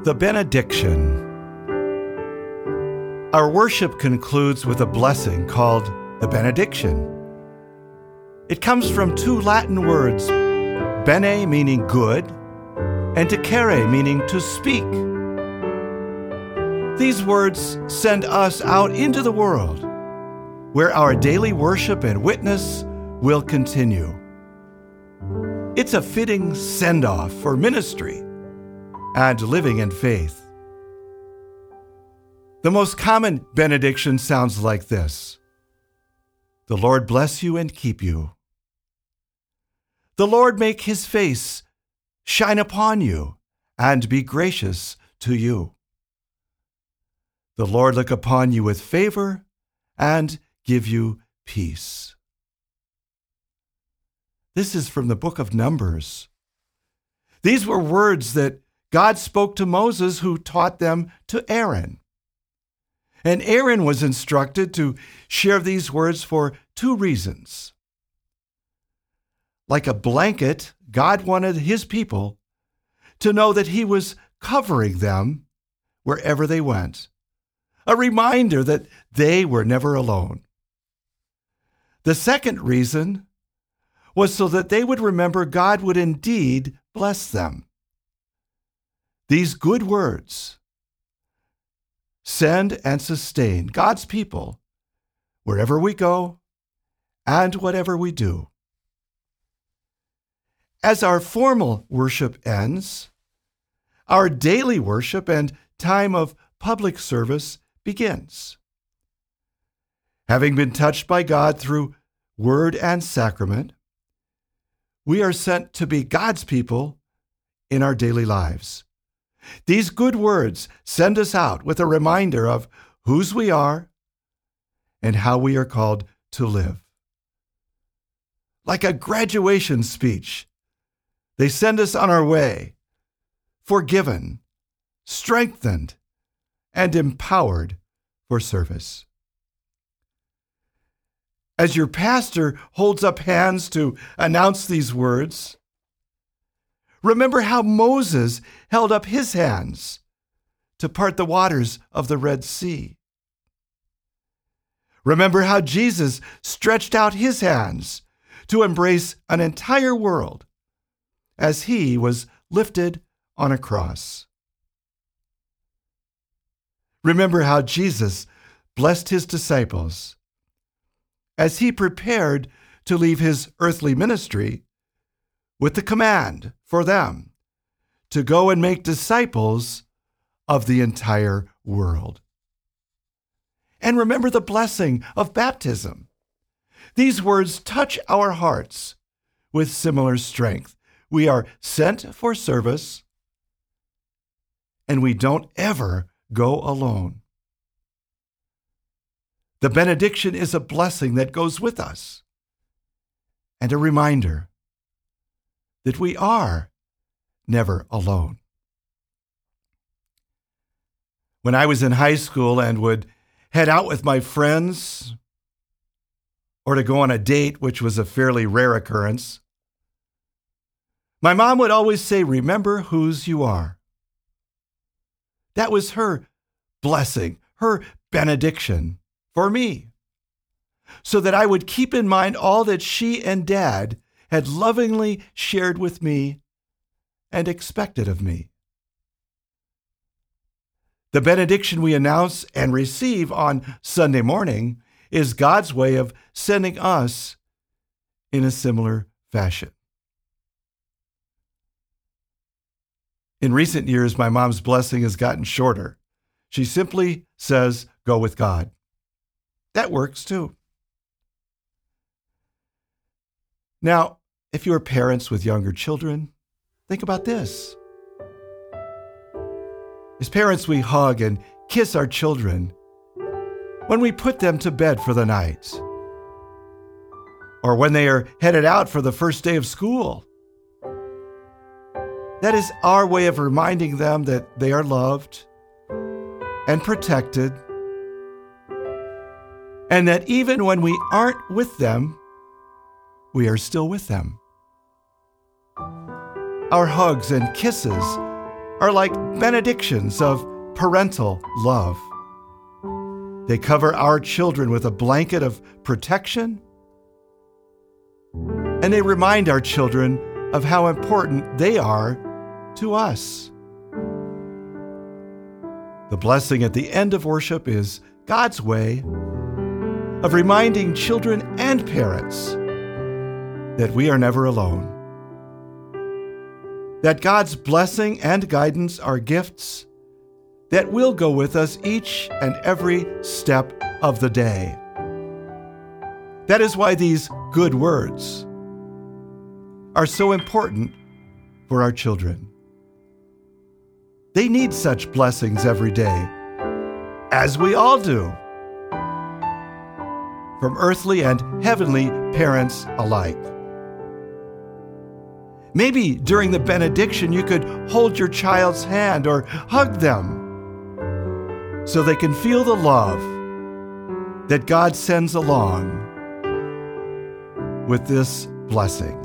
The benediction. Our worship concludes with a blessing called the benediction. It comes from two Latin words, bene meaning good, and dicere meaning to speak. These words send us out into the world, where our daily worship and witness will continue. It's a fitting send-off for ministry and living in faith. The most common benediction sounds like this: The Lord bless you and keep you. The Lord make his face shine upon you and be gracious to you. The Lord look upon you with favor and give you peace. This is from the book of Numbers. These were words that God spoke to Moses, who taught them to Aaron. And Aaron was instructed to share these words for two reasons. Like a blanket, God wanted his people to know that he was covering them wherever they went, a reminder that they were never alone. The second reason was so that they would remember God would indeed bless them. These good words send and sustain God's people wherever we go and whatever we do. As our formal worship ends, our daily worship and time of public service begins. Having been touched by God through word and sacrament, we are sent to be God's people in our daily lives. These good words send us out with a reminder of whose we are and how we are called to live. Like a graduation speech, they send us on our way, forgiven, strengthened, and empowered for service. As your pastor holds up hands to announce these words, remember how Moses held up his hands to part the waters of the Red Sea. Remember how Jesus stretched out his hands to embrace an entire world as he was lifted on a cross. Remember how Jesus blessed his disciples as he prepared to leave his earthly ministry with the command for them to go and make disciples of the entire world. And remember the blessing of baptism. These words touch our hearts with similar strength. We are sent for service, and we don't ever go alone. The benediction is a blessing that goes with us and a reminder that we are never alone. When I was in high school and would head out with my friends or to go on a date, which was a fairly rare occurrence, my mom would always say, "Remember whose you are." That was her blessing, her benediction for me, so that I would keep in mind all that she and Dad had lovingly shared with me and expected of me. The benediction we announce and receive on Sunday morning is God's way of sending us in a similar fashion. In recent years, my mom's blessing has gotten shorter. She simply says, "Go with God." That works too. Now, if you're parents with younger children, think about this. As parents, we hug and kiss our children when we put them to bed for the night, or when they are headed out for the first day of school. That is our way of reminding them that they are loved and protected, and that even when we aren't with them, we are still with them. Our hugs and kisses are like benedictions of parental love. They cover our children with a blanket of protection, and they remind our children of how important they are to us. The blessing at the end of worship is God's way of reminding children and parents that we are never alone, that God's blessing and guidance are gifts that will go with us each and every step of the day. That is why these good words are so important for our children. They need such blessings every day, as we all do, from earthly and heavenly parents alike. Maybe during the benediction you could hold your child's hand or hug them so they can feel the love that God sends along with this blessing.